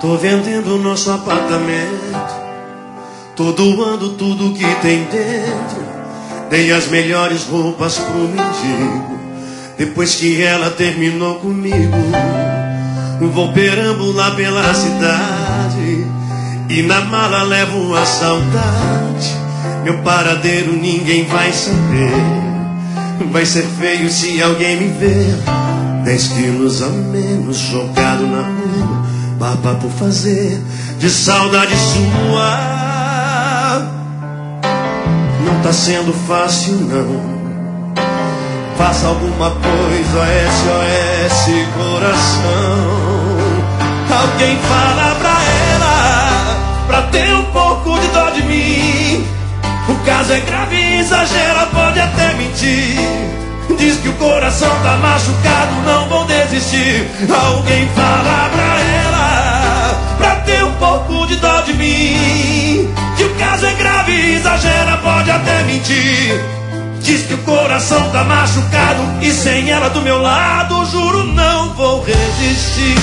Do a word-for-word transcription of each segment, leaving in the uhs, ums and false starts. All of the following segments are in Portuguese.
Tô vendendo nosso apartamento, tô doando tudo que tem dentro. Dei as melhores roupas pro mendigo, depois que ela terminou comigo. Vou perambular pela cidade e na mala levo a saudade. Meu paradeiro ninguém vai saber, vai ser feio se alguém me ver. Dez quilos a menos jogado na rua, baba por fazer, de saudade sua. Não tá sendo fácil não, faça alguma coisa, S O S coração. Alguém fala pra ela, pra ter um pouco de dó de mim. O caso é grave e exagera, pode até mentir. Diz que o coração tá machucado, não vou desistir. Alguém fala pra ela, pra ter um pouco de dó de mim. Que o caso é grave e exagera, pode até mentir. Diz que o coração tá machucado e sem ela do meu lado, juro, não vou resistir.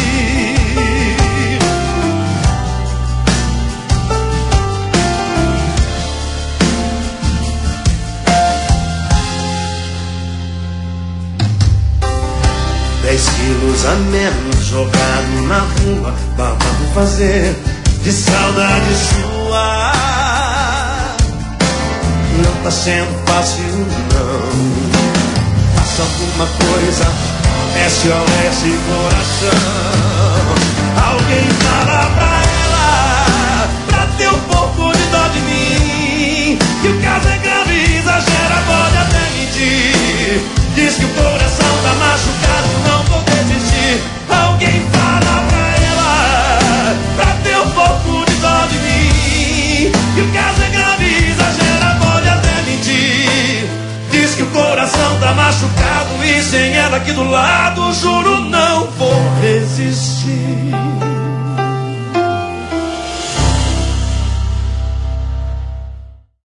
Dez quilos a menos jogado na rua, baba por fazer, de saudade sua. Não tá sendo fácil não, faça alguma coisa, S O S coração. Alguém fala pra ela, pra ter um pouco de dó de mim. Que o caso é grave e exagera, pode até mentir. Diz que o coração tá machucado, não vou desistir. Alguém fala pra ela, pra ter um pouco de dó de mim. Que o caso é grave e exagera, pode até mentir. Diz que o coração tá machucado e sem ela aqui do lado, juro, não vou resistir.